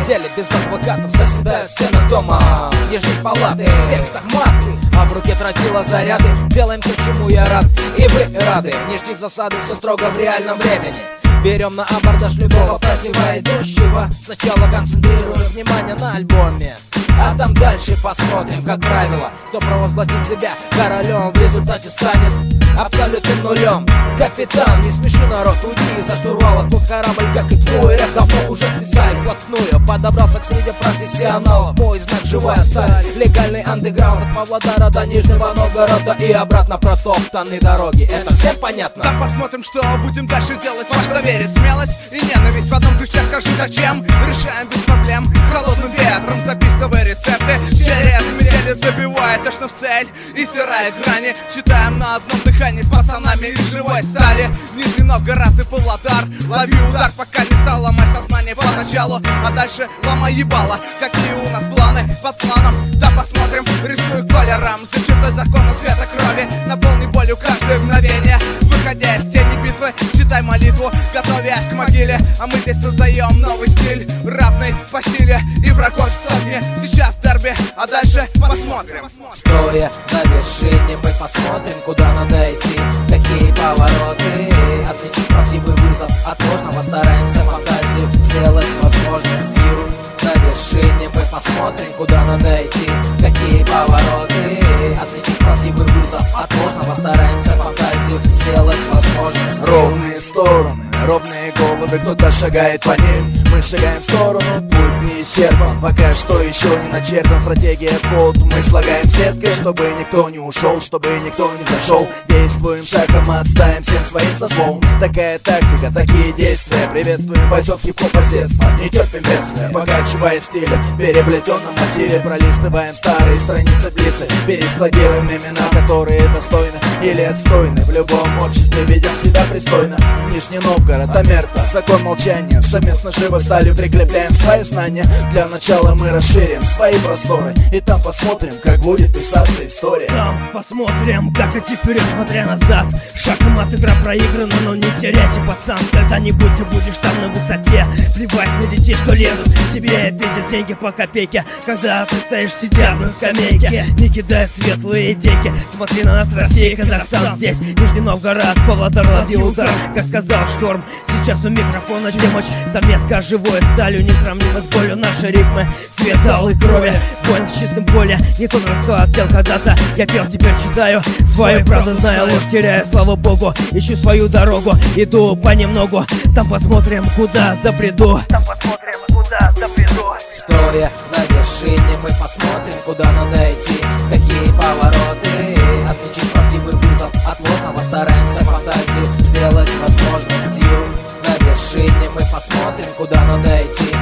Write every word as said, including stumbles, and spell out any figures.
деле без адвокатов заседают стены дома нижней палаты. В текстах маты, а в руке тротила заряды. Делаем то, чему я рад, и вы рады. Не жди засады, все строго в реальном времени. Берем на абордаж любого противоидущего. Сначала концентрируем внимание на альбоме, а там дальше посмотрим. Как правило, кто провозгласит себя королем, в результате станет абсолютным нулем. Капитан, не смеши народ, уйди за штурвала. Твой корабль, как и твой рэп, давно уже списали вплотную. Подобрался к среде профессионалов, мой знак живая сталь. Легальный андеграунд от Павлодара до Нижнего Новгорода и обратно протоптанные дороги. Это всем понятно? Да посмотрим, что будем дальше делать. Во что верить, смелость и ненависть в одном ключе. Скажи зачем, решаем без проблем. Холодным ветром записывай рецепты. Через недели забивает точно в цель и стирает грани. Читаем на одном дыхании с пацанами из живой стали. Нижний Новгород и Павлодар. Лови удар, пока не стал ломать сознание поначалу, а дальше ломай ебало. Какие у нас планы под планом? Да посмотрим, рисую колером. За чертой закона света крови, наполни болью каждое мгновение. Выходя из тени битвы, читай молитву, готовясь к могиле. А мы здесь создаем новый стиль, равный по силе и врагов сотни. Сейчас дерби, а дальше посмотрим. Стоя на вершине, мы посмотрим, куда надо идти, какие повороты. Отличить правдивый вызов от ложного, стараемся фантазию сделать возможностью. На вершине мы посмотрим, куда надо идти, какие повороты. Отличить правдивый вызов от ложного, стараемся фантазию сделать возможностью. Ровные стороны, ровные головы, кто-то шагает по ним. Мы шагаем в сторону, путь не исчерпан. Пока что еще не начертан, стратегия в ход. Мы слагаем сеткой, чтобы никто не ушел, чтобы никто не зашел. Действуем шагом, отставим всем своим сословом. Такая тактика, такие действия. Приветствуем бойцов хип-хопа с детства. Не терпим бедствия, покачивая стиля. В переплетенном мотиве пролистываем старые страницы блицы. Перескладируем имена, которые достойны или отстойны. В любом обществе ведем себя пристойно. Нижний Новгород, Омерта, закон молчания. Совместно живо сталью прикрепляем свои знания. Для начала мы расширим свои просторы, и там посмотрим, как будет писаться история. Там посмотрим, как идти вперед, смотря назад. Шаг и мат, игра проиграна, но не теряйся, пацан. Когда-нибудь ты будешь там на высоте. Плевать на детей, что лезут тебе, пиздят деньги по копейке. Когда ты стоишь, сидя на скамейке, не кидай светлые идейки. Смотри на нас, Россия, Казахстан здесь. Нижний Новгород, Павлодар, лови удар. Как сказал Шторм, сейчас у микрофона демочь. Совместка живой сталью, несравнимо с болью. Наши ритмы, цвет алой крови. Воин в чистом поле, не тот расклад дел когда-то. Я пел, теперь читаю свою правду, знаю, ложь теряю, слава богу. Ищу свою дорогу, иду понемногу. Там посмотрим, куда забреду. Там посмотрим, куда забреду. Стоя на вершине, мы посмотрим, куда надо идти, какие повороты. Отличить правдивый вызов от ложного, стараемся фантазию сделать возможностью. На вершине мы посмотрим, куда надо идти,